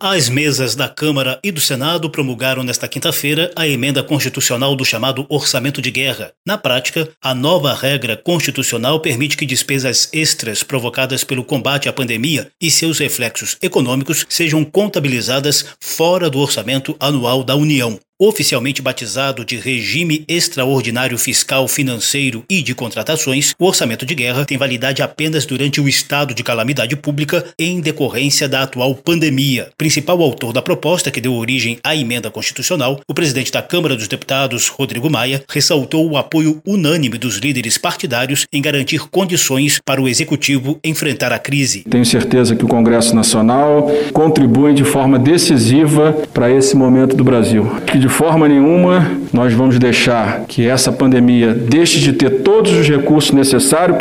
As mesas da Câmara e do Senado promulgaram nesta quinta-feira a emenda constitucional do chamado orçamento de guerra. Na prática, a nova regra constitucional permite que despesas extras provocadas pelo combate à pandemia e seus reflexos econômicos sejam contabilizadas fora do orçamento anual da União. Oficialmente batizado de Regime Extraordinário Fiscal, Financeiro e de Contratações, o orçamento de guerra tem validade apenas durante o estado de calamidade pública em decorrência da atual pandemia. Principal autor da proposta que deu origem à emenda constitucional, o presidente da Câmara dos Deputados, Rodrigo Maia, ressaltou o apoio unânime dos líderes partidários em garantir condições para o Executivo enfrentar a crise. Tenho certeza que o Congresso Nacional contribui de forma decisiva para esse momento do Brasil. De forma nenhuma nós vamos deixar que essa pandemia deixe de ter todos os recursos necessários,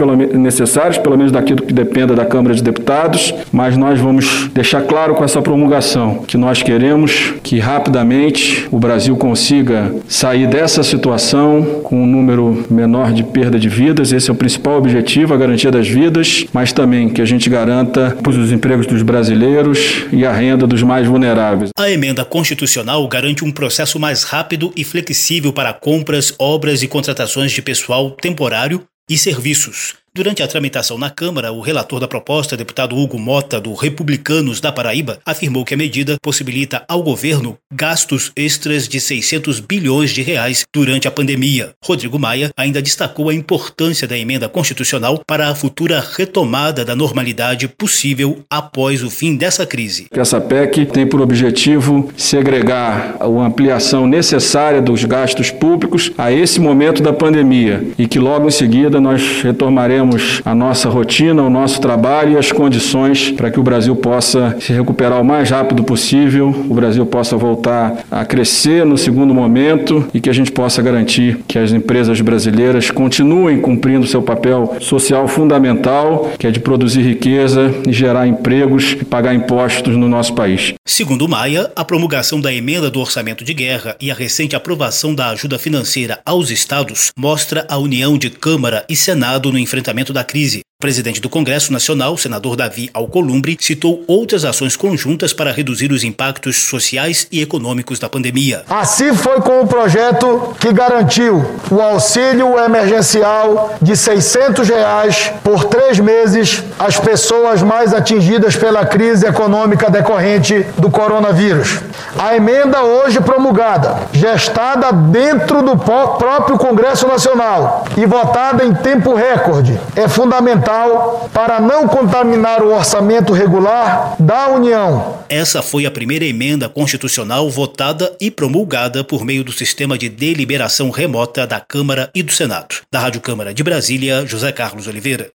pelo menos daquilo que dependa da Câmara de Deputados, mas nós vamos deixar claro com essa promulgação que nós queremos que rapidamente o Brasil consiga sair dessa situação com um número menor de perda de vidas. Esse é o principal objetivo, a garantia das vidas, mas também que a gente garanta os empregos dos brasileiros e a renda dos mais vulneráveis. A emenda constitucional garante um processo mais rápido e flexível para compras, obras e contratações de pessoal temporário e serviços. Durante a tramitação na Câmara, o relator da proposta, deputado Hugo Mota, do Republicanos da Paraíba, afirmou que a medida possibilita ao governo gastos extras de 600 bilhões de reais durante a pandemia. Rodrigo Maia ainda destacou a importância da emenda constitucional para a futura retomada da normalidade possível após o fim dessa crise. Essa PEC tem por objetivo segregar a ampliação necessária dos gastos públicos a esse momento da pandemia e que logo em seguida nós retomaremos a nossa rotina, o nosso trabalho e as condições para que o Brasil possa se recuperar o mais rápido possível, o Brasil possa voltar a crescer no segundo momento e que a gente possa garantir que as empresas brasileiras continuem cumprindo seu papel social fundamental, que é de produzir riqueza e gerar empregos e pagar impostos no nosso país. Segundo Maia, a promulgação da emenda do orçamento de guerra e a recente aprovação da ajuda financeira aos estados mostra a união de Câmara e Senado no enfrentamento da crise. O presidente do Congresso Nacional, senador Davi Alcolumbre, citou outras ações conjuntas para reduzir os impactos sociais e econômicos da pandemia. Assim foi com o projeto que garantiu o auxílio emergencial de R$ 600 por 3 meses às pessoas mais atingidas pela crise econômica decorrente do coronavírus. A emenda hoje promulgada, gestada dentro do próprio Congresso Nacional e votada em tempo recorde, é fundamental para não contaminar o orçamento regular da União. Essa foi a primeira emenda constitucional votada e promulgada por meio do sistema de deliberação remota da Câmara e do Senado. Da Rádio Câmara de Brasília, José Carlos Oliveira.